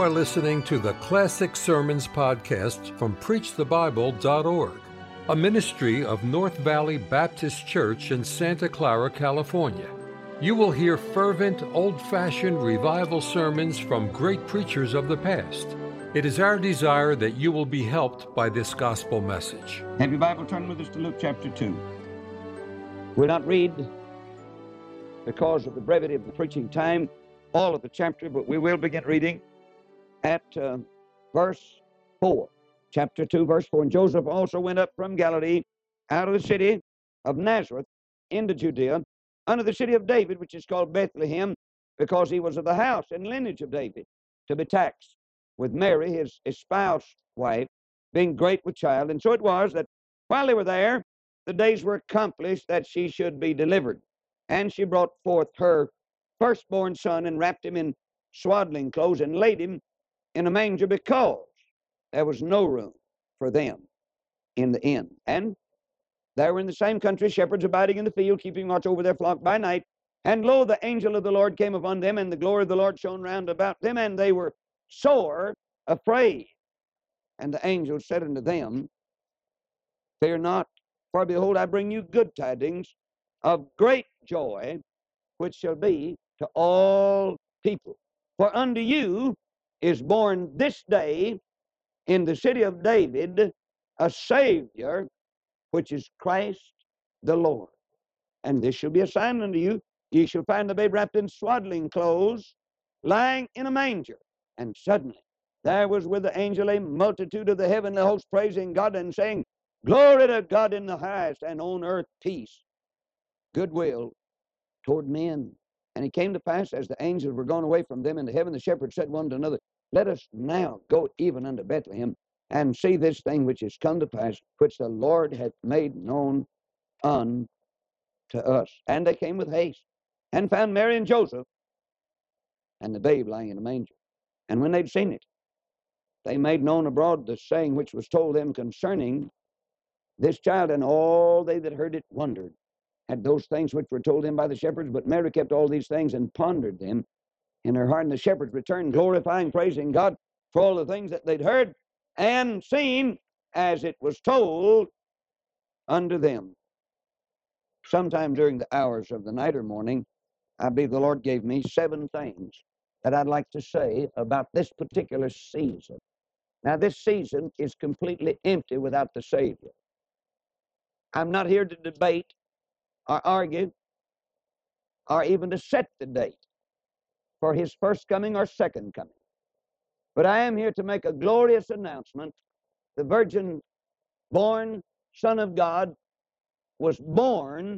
are listening to the Classic Sermons podcast from PreachTheBible.org, a ministry of North Valley Baptist Church in Santa Clara, California. You will hear fervent, old-fashioned revival sermons from great preachers of the past. It is our desire that you will be helped by this gospel message. Have your Bible turned with us to Luke chapter 2. We'll not read, because of the brevity of the preaching time, all of the chapter, but we will begin reading at verse 4. Chapter 2, verse 4. And Joseph also went up from Galilee out of the city of Nazareth into Judea, unto the city of David, which is called Bethlehem, because he was of the house and lineage of David, to be taxed with Mary, his espoused wife, being great with child. And so it was that while they were there, the days were accomplished that she should be delivered. And she brought forth her firstborn son, and wrapped him in swaddling clothes, and laid him in a manger, because there was no room for them in the inn. And there were in the same country shepherds abiding in the field, keeping watch over their flock by night. And lo, the angel of the Lord came upon them, and the glory of the Lord shone round about them, and they were sore afraid. And the angel said unto them, Fear not, for behold, I bring you good tidings of great joy, which shall be to all people. For unto you is born this day in the city of David a Savior, which is Christ the Lord. And this shall be a sign unto you: ye shall find the babe wrapped in swaddling clothes, lying in a manger. And suddenly there was with the angel a multitude of the heavenly host, praising God and saying, Glory to God in the highest, and on earth peace, goodwill toward men. And it came to pass, as the angels were gone away from them into heaven, the shepherds said one to another, Let us now go even unto Bethlehem, and see this thing which is come to pass, which the Lord hath made known unto us. And they came with haste, and found Mary and Joseph, and the babe lying in a manger. And when they'd seen it, they made known abroad the saying which was told them concerning this child. And all they that heard it wondered at those things which were told them by the shepherds. But Mary kept all these things, and pondered them in her heart. And the shepherds returned, glorifying, praising God for all the things that they'd heard and seen, as it was told unto them. Sometime during the hours of the night or morning, I believe the Lord gave me 7 things that I'd like to say about this particular season. Now, this season is completely empty without the Savior. I'm not here to debate or argue or even to set the date for his first coming or second coming. But I am here to make a glorious announcement. The virgin-born Son of God was born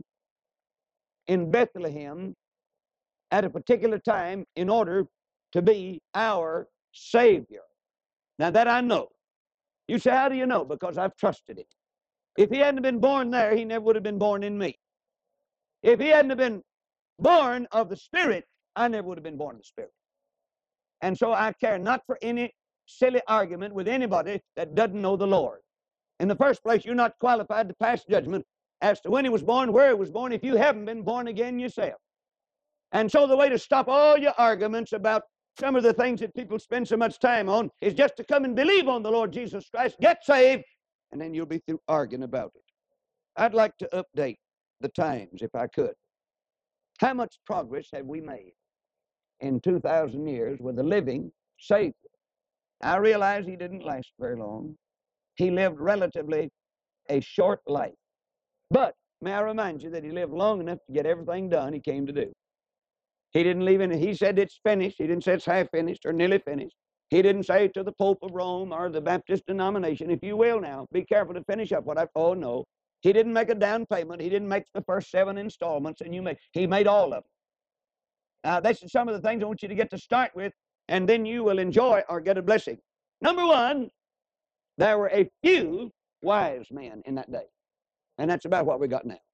in Bethlehem at a particular time in order to be our Savior. Now that I know. You say, how do you know? Because I've trusted him. If he hadn't been born there, he never would have been born in me. If he hadn't been born of the Spirit, I never would have been born of the Spirit. And so I care not for any silly argument with anybody that doesn't know the Lord. In the first place, you're not qualified to pass judgment as to when he was born, where he was born, if you haven't been born again yourself. And so the way to stop all your arguments about some of the things that people spend so much time on is just to come and believe on the Lord Jesus Christ, get saved, and then you'll be through arguing about it. I'd like to update the times, if I could. How much progress have we made in 2,000 years with the living Savior? I realize he didn't last very long. He lived relatively a short life. But may I remind you that he lived long enough to get everything done he came to do. He didn't leave any. He said it's finished. He didn't say it's half finished or nearly finished. He didn't say to the Pope of Rome or the Baptist denomination, if you will now, be careful to finish up what oh no. He didn't make a down payment. He didn't make the first 7 installments, and he made all of them. Now, that's some of the things I want you to get to start with, and then you will enjoy or get a blessing. Number 1, there were a few wise men in that day, and that's about what we got now.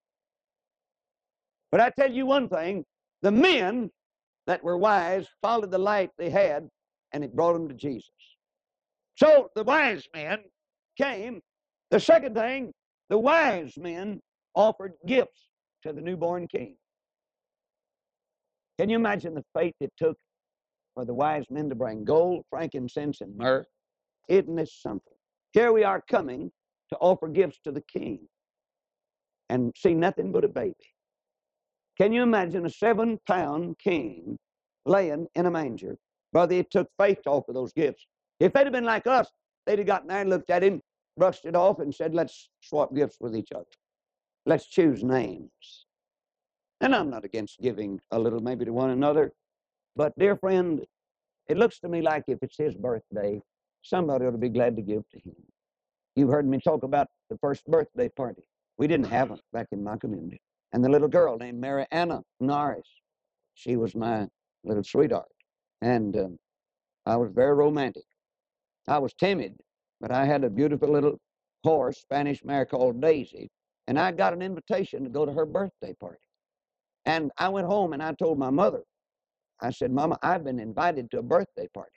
But I tell you one thing, the men that were wise followed the light they had, and it brought them to Jesus. So the wise men came. The second thing, the wise men offered gifts to the newborn king. Can you imagine the faith it took for the wise men to bring gold, frankincense, and myrrh. Isn't this something? Here we are coming to offer gifts to the king and see nothing but a baby. Can you imagine a 7-pound king laying in a manger? Brother, it took faith to offer those gifts. If they'd have been like us, they'd have gotten there and looked at him, brushed it off, and said, let's swap gifts with each other. Let's choose names. And I'm not against giving a little maybe to one another, but dear friend, it looks to me like if it's his birthday, somebody ought to be glad to give to him. You've heard me talk about the first birthday party. We didn't have one back in my community. And the little girl named Mary Anna Norris, she was my little sweetheart. And I was very romantic. I was timid, but I had a beautiful little horse, Spanish mare called Daisy, and I got an invitation to go to her birthday party. And I went home and I told my mother, I said, Mama, I've been invited to a birthday party.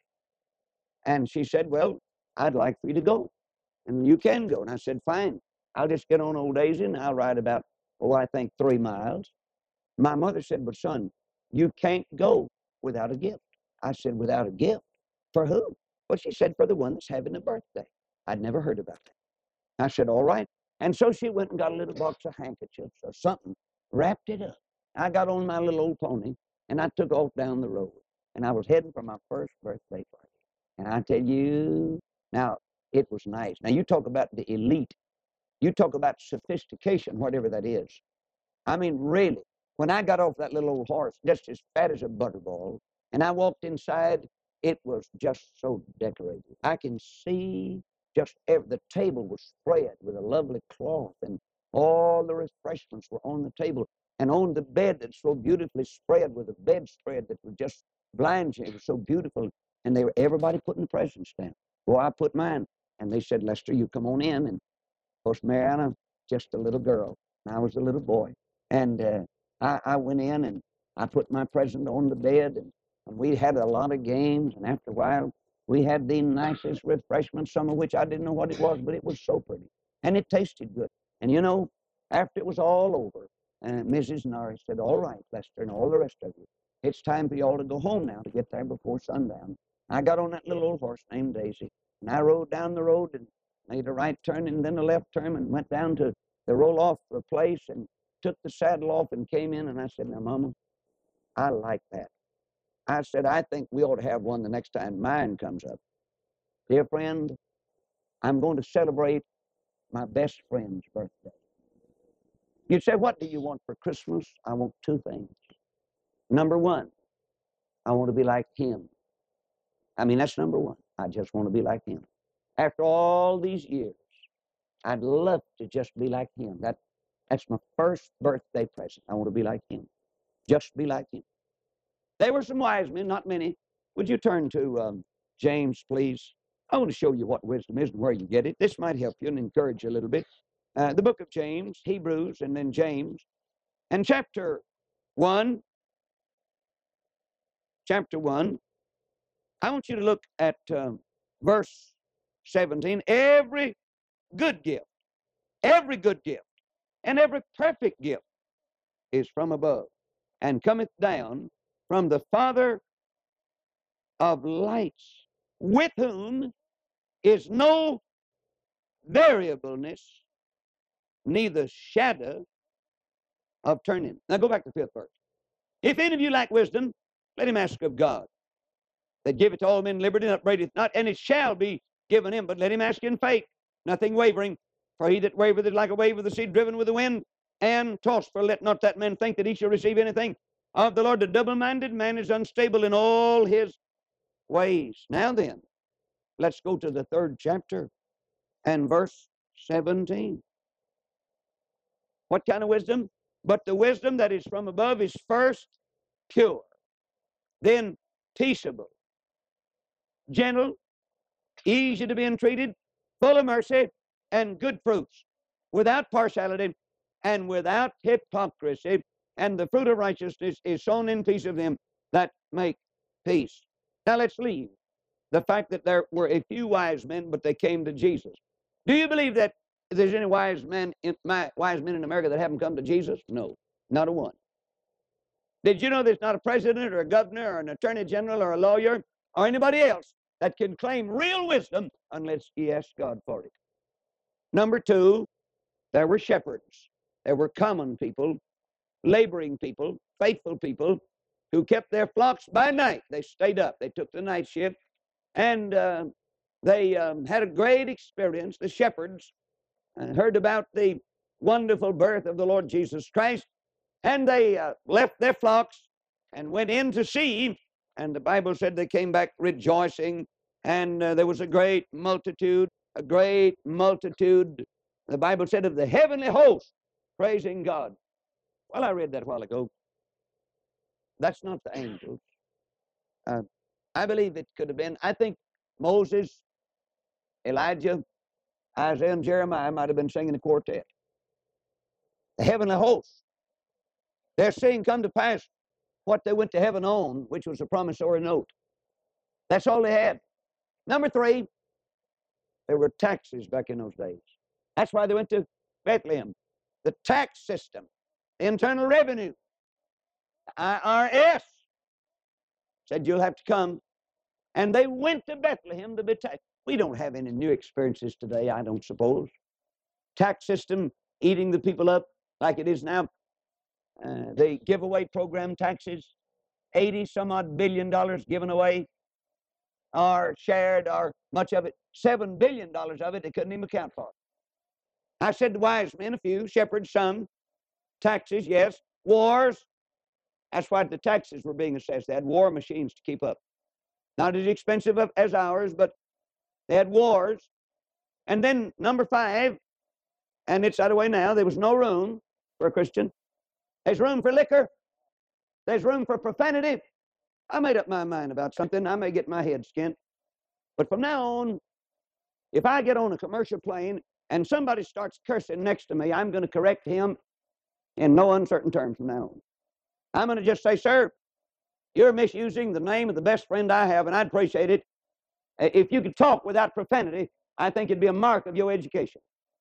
And she said, well, I'd like for you to go. And you can go. And I said, fine. I'll just get on old Daisy and I'll ride about, I think 3 miles. My mother said, but son, you can't go without a gift. I said, without a gift? For who? Well, she said, for the one that's having a birthday. I'd never heard about that. I said, all right. And so she went and got a little box of handkerchiefs or something, wrapped it up. I got on my little old pony and I took off down the road. And I was heading for my first birthday party. And I tell you, now, it was nice. Now, you talk about the elite. You talk about sophistication, whatever that is. I mean, really, when I got off that little old horse, just as fat as a butterball, and I walked inside, it was just so decorated. I can see just the table was spread with a lovely cloth, and all the refreshments were on the table. And on the bed that's so beautifully spread with a bedspread that was just blind you. It was so beautiful. And everybody putting the presents down. Well, I put mine. And they said, Lester, you come on in. And of course, Mariana, just a little girl. And I was a little boy. And I went in and I put my present on the bed. And we had a lot of games. And after a while, we had the nicest refreshments, some of which I didn't know what it was, but it was so pretty. And it tasted good. And you know, after it was all over, Mrs. Norris said, all right, Lester, and all the rest of you, it's time for you all to go home now to get there before sundown. I got on that little old horse named Daisy, and I rode down the road and made a right turn and then a left turn and went down to the roll-off place and took the saddle off and came in, and I said, now, Mama, I like that. I said, I think we ought to have one the next time mine comes up. Dear friend, I'm going to celebrate my best friend's birthday. You'd say, what do you want for Christmas? I want 2 things. Number 1, I want to be like him. I mean, that's number 1. I just want to be like him. After all these years, I'd love to just be like him. That's my first birthday present. I want to be like him. Just be like him. There were some wise men, not many. Would you turn to James, please? I want to show you what wisdom is and where you get it. This might help you and encourage you a little bit. The book of James, Hebrews, and then James. And chapter 1, I want you to look at verse 17. Every good gift, and every perfect gift is from above, and cometh down from the Father of lights, with whom is no variableness, neither shadow of turning. Now go back to the 5th verse. If any of you lack wisdom, let him ask of God, that giveth to all men liberty and upbraideth not, and it shall be given him. But let him ask in faith, nothing wavering. For he that wavereth is like a wave of the sea driven with the wind and tossed. For let not that man think that he shall receive anything of the Lord. The double-minded man is unstable in all his ways. Now then, let's go to the 3rd chapter and verse 17. What kind of wisdom? But the wisdom that is from above is first pure, then peaceable, gentle, easy to be entreated, full of mercy and good fruits, without partiality and without hypocrisy. And the fruit of righteousness is sown in peace of them that make peace. Now let's leave the fact that there were a few wise men, but they came to Jesus. Do you believe that there's any wise men in America that haven't come to Jesus? No, not a one. Did you know there's not a president or a governor or an attorney general or a lawyer or anybody else that can claim real wisdom unless he asks God for it? Number two, there were shepherds. There were common people, laboring people, faithful people who kept their flocks by night. They stayed up. They took the night shift, and they had a great experience. The shepherds heard about the wonderful birth of the Lord Jesus Christ, and they left their flocks and went in to see, and the Bible said they came back rejoicing, and there was a great multitude. The Bible said of the heavenly host praising God. Well, I read that a while ago. That's not the angels. I believe it could have been. I think Moses, Elijah, Isaiah, and Jeremiah might have been singing a quartet. The heavenly host. They're seeing come to pass what they went to heaven on, which was a promissory note. That's all they had. Number three, there were taxes back in those days. That's why they went to Bethlehem. The tax system, the Internal Revenue, IRS, said you'll have to come. And they went to Bethlehem to be taxed. We don't have any new experiences today, I don't suppose. Tax system eating the people up like it is now. The giveaway program taxes, 80 some odd billion dollars given away or shared, or much of it, $7 billion of it they couldn't even account for. I said the wise men, a few, shepherds, some, taxes, yes, wars. That's why the taxes were being assessed. They had war machines to keep up. Not as expensive as ours, but they had wars. And then number five, and it's out of the way now, there was no room for a Christian. There's room for liquor. There's room for profanity. I made up my mind about something. I may get my head skinned. But from now on, if I get on a commercial plane and somebody starts cursing next to me, I'm going to correct him in no uncertain terms from now on. I'm going to just say, sir, you're misusing the name of the best friend I have, and I'd appreciate it. If you could talk without profanity, I think it'd be a mark of your education.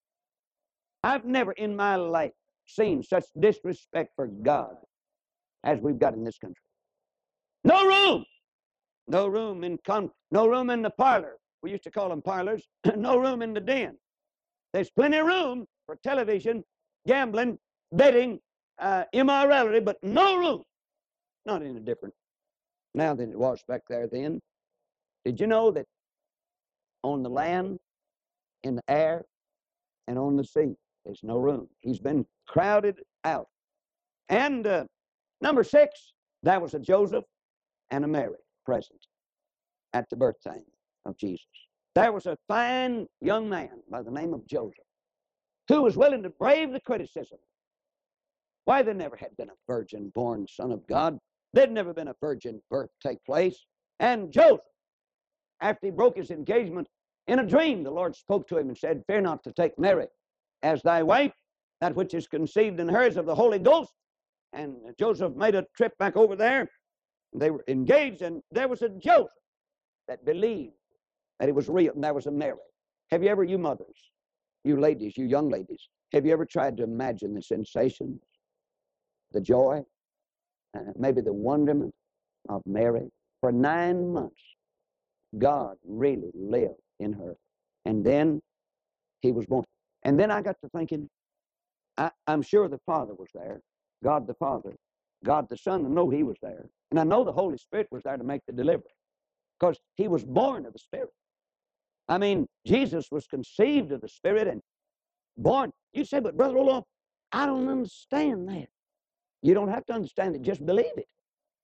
I've never in my life seen such disrespect for God as we've got in this country. No room. No room in the parlor. We used to call them parlors. No room in the den. There's plenty of room for television, gambling, betting, immorality, but no room. Not any different now than it was back there then. Did you know that on the land, in the air, and on the sea, there's no room? He's been crowded out. And number six, that was a Joseph and a Mary present at the birth time of Jesus. There was a fine young man by the name of Joseph who was willing to brave the criticism. Why, there never had been a virgin born son of God. There'd never been a virgin birth take place. And Joseph, after he broke his engagement, in a dream the Lord spoke to him and said, fear not to take Mary as thy wife, that which is conceived in her is of the Holy Ghost. And Joseph made a trip back over there. They were engaged, and there was a Joseph that believed that it was real, and there was a Mary. Have you ever, you mothers, you ladies, you young ladies, have you ever tried to imagine the sensations, the joy, maybe the wonderment of Mary? For 9 months, God really lived in her. And then he was born. And then I got to thinking, I'm sure the Father was there, God the Father, God the Son. I know he was there. And I know the Holy Spirit was there to make the delivery, because he was born of the Spirit. I mean, Jesus was conceived of the Spirit and born. You say, but Brother Roloff, I don't understand that. You don't have to understand it. Just believe it.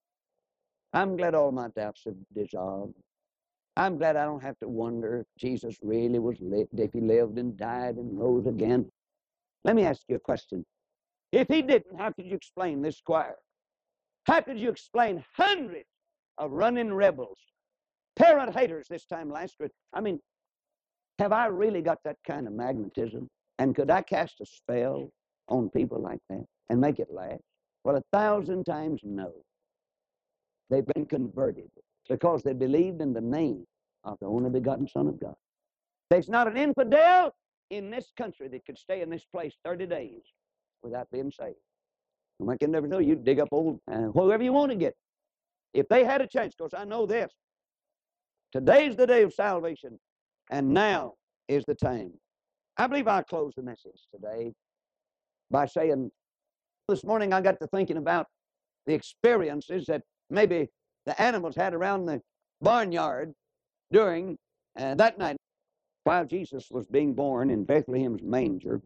I'm glad all my doubts have dissolved. I'm glad I don't have to wonder if Jesus really was lived, if he lived and died and rose again. Let me ask you a question. If he didn't, how could you explain this choir? How could you explain hundreds of running rebels, parent haters this time last year? I mean, have I really got that kind of magnetism? And could I cast a spell on people like that and make it last? Well, 1,000 times no. They've been converted because they believed in the name of the only begotten Son of God. There's not an infidel in this country that could stay in this place 30 days without being saved. I can never know. You dig up old, whoever you want to get. If they had a chance, because I know this, today's the day of salvation, and now is the time. I believe I'll close the message today by saying, this morning I got to thinking about the experiences that maybe the animals had around the barnyard during that night. While Jesus was being born in Bethlehem's manger,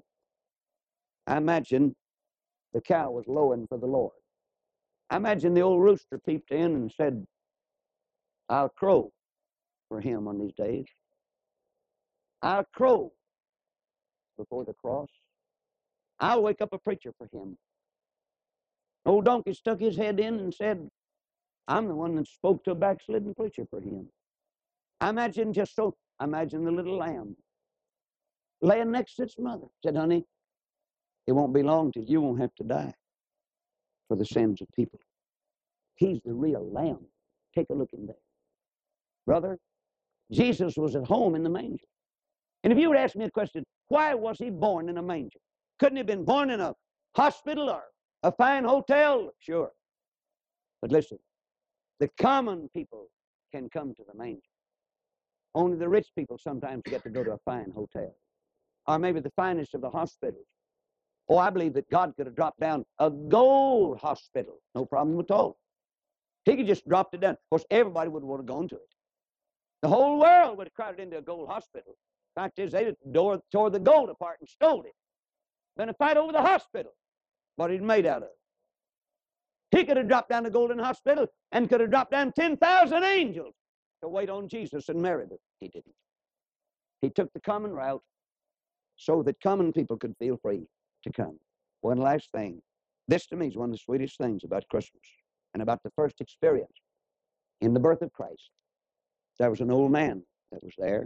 I imagine the cow was lowing for the Lord. I imagine the old rooster peeped in and said, I'll crow for him on these days. I'll crow before the cross. I'll wake up a preacher for him. Old donkey stuck his head in and said, I'm the one that spoke to a backslidden preacher for him. I imagine the little lamb laying next to its mother. Said, honey, it won't be long till you won't have to die for the sins of people. He's the real lamb. Take a look in there. Brother, Jesus was at home in the manger. And if you would ask me a question, why was he born in a manger? Couldn't he have been born in a hospital or a fine hotel? Sure. But listen, the common people can come to the manger. Only the rich people sometimes get to go to a fine hotel, or maybe the finest of the hospitals. Oh, I believe that God could have dropped down a gold hospital. No problem at all. He could just dropped it down. Of course, everybody would want to go into it. The whole world would have crowded into a gold hospital. Fact is, they tore the gold apart and stole it. Been a fight over the hospital, what it made out of. He could have dropped down the golden hospital and could have dropped down 10,000 angels to wait on Jesus and Mary, but he didn't. He took the common route so that common people could feel free to come. One last thing. This to me is one of the sweetest things about Christmas and about the first experience in the birth of Christ. There was an old man that was there.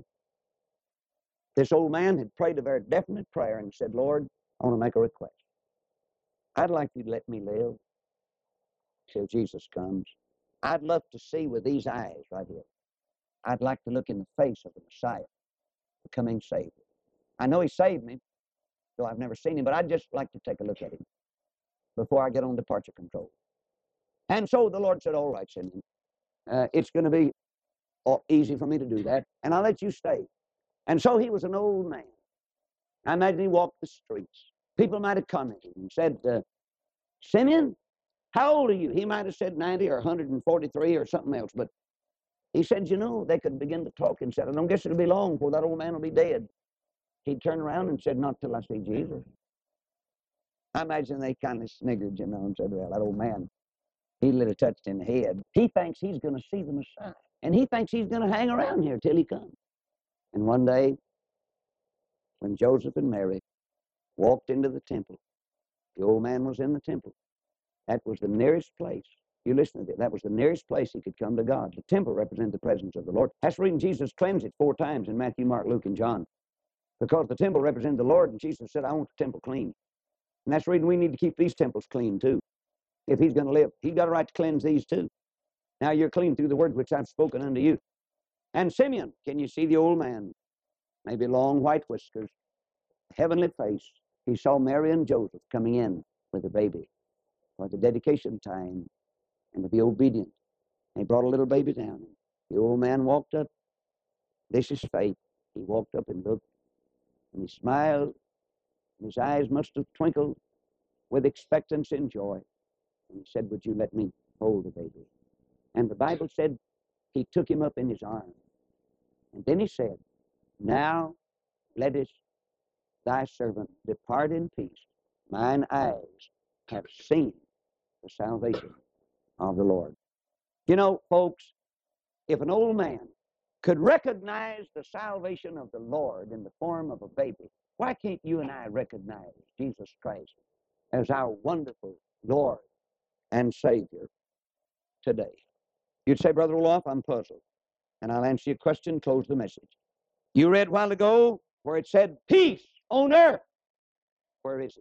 This old man had prayed a very definite prayer and said, Lord, I want to make a request. I'd like you to let me live till Jesus comes. I'd love to see with these eyes right here. I'd like to look in the face of the Messiah, the coming Savior. I know he saved me, though I've never seen him, but I'd just like to take a look at him before I get on departure control. And so the Lord said, all right, Simeon, it's going to be easy for me to do that, and I'll let you stay. And so he was an old man. I imagine he walked the streets. People might have commented and said, Simeon, how old are you? He might have said 90 or 143 or something else, but he said, you know, they could begin to talk and said, I don't guess it'll be long before that old man will be dead. He'd turn around and said, not till I see Jesus. I imagine they kind of sniggered, you know, and said, well, that old man, he lit a touched in the head. He thinks he's going to see the Messiah, and he thinks he's going to hang around here till he comes. And one day, when Joseph and Mary walked into the temple, the old man was in the temple. That was the nearest place. You listen to this. That was the nearest place he could come to God. The temple represented the presence of the Lord. That's the reason Jesus cleansed it 4 times in Matthew, Mark, Luke, and John. Because the temple represented the Lord, and Jesus said, I want the temple clean. And that's the reason we need to keep these temples clean too. If he's going to live, he's got a right to cleanse these too. Now you're clean through the words which I've spoken unto you. And Simeon, can you see the old man? Maybe long white whiskers, heavenly face. He saw Mary and Joseph coming in with a baby for the dedication time and to be obedient. And he brought a little baby down. The old man walked up. This is faith. He walked up and looked, and he smiled. And his eyes must have twinkled with expectancy and joy. And he said, would you let me hold the baby? And the Bible said he took him up in his arms. And then he said, now lettest thy servant depart in peace. Mine eyes have seen the salvation of the Lord. You know, folks, if an old man could recognize the salvation of the Lord in the form of a baby, why can't you and I recognize Jesus Christ as our wonderful Lord and Savior today? You'd say, Brother Olaf, I'm puzzled. And I'll answer your question, close the message. You read a while ago where it said, peace on earth. Where is it?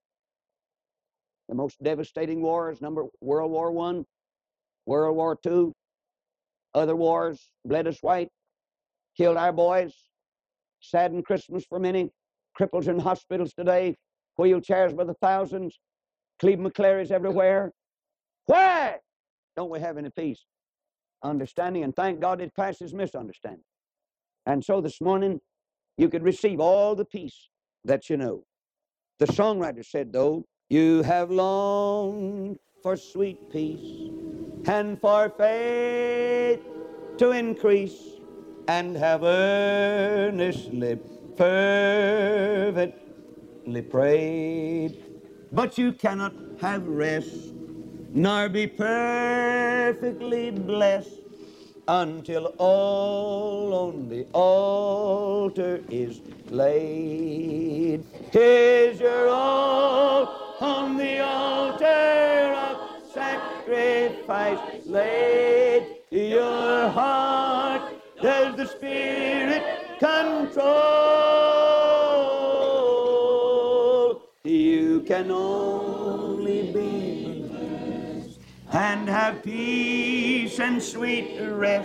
The most devastating wars, World War I, World War II, other wars, bled us white, killed our boys, saddened Christmas for many, cripples in hospitals today, wheelchairs by the thousands, Cleveland McClary's everywhere. Why don't we have any peace? Understanding, and thank God it passes misunderstanding. And so this morning, you could receive all the peace that you know. The songwriter said, though, you have longed for sweet peace and for faith to increase, and have earnestly, fervently prayed. But you cannot have rest, nor be perfectly blessed, until all on the altar is laid. Is your all on the altar of sacrifice laid? Your heart does the Spirit control? You can only be blessed and have peace and sweet rest.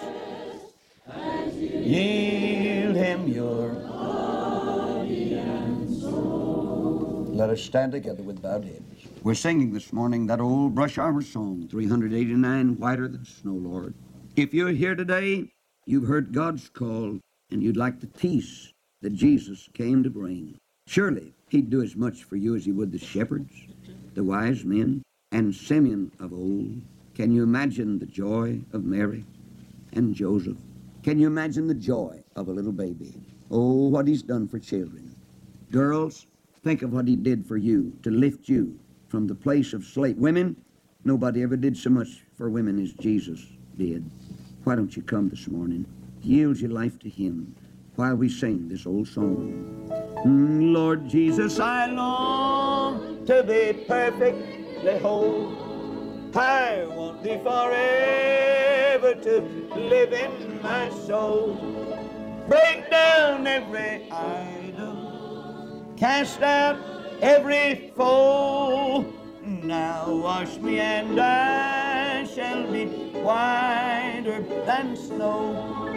Yield Him your body and soul. Let us stand together with bowed heads. We're singing this morning that old Brush Arbor song, 389, Whiter Than Snow, Lord. If you're here today, you've heard God's call, and you'd like the peace that Jesus came to bring. Surely He'd do as much for you as He would the shepherds, the wise men, and Simeon of old. Can you imagine the joy of Mary and Joseph? Can you imagine the joy of a little baby? Oh, what He's done for children. Girls, think of what He did for you, to lift you from the place of slave. Women, nobody ever did so much for women as Jesus did. Why don't you come this morning? Yield your life to Him while we sing this old song. Lord Jesus, I long to be perfectly whole. I want Thee forever to live in my soul. Break down every idol, cast out every foe. Now wash me and I shall be whiter than snow.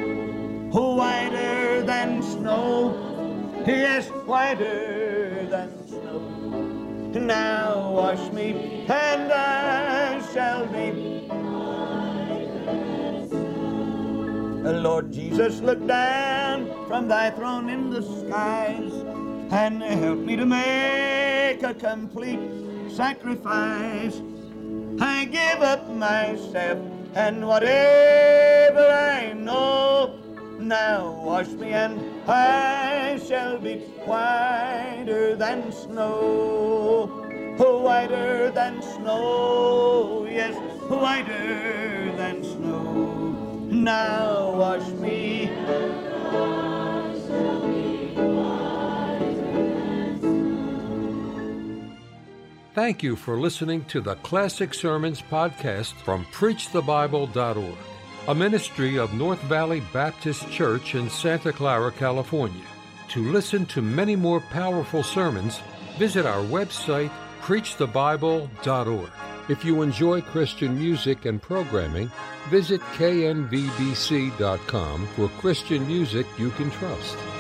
Whiter than snow, yes, whiter than snow. Now wash me and I shall be whiter than snow. Lord Jesus, look down from Thy throne in the skies and help me to make a complete sacrifice. I give up myself and whatever I know. Now wash me and I shall be whiter than snow. Whiter than snow, yes, whiter than snow. Now wash me and I shall be whiter than snow. Thank you for listening to the Classic Sermons podcast from PreachTheBible.org, a ministry of North Valley Baptist Church in Santa Clara, California. To listen to many more powerful sermons, visit our website, PreachTheBible.org. If you enjoy Christian music and programming, visit knvbc.com for Christian music you can trust.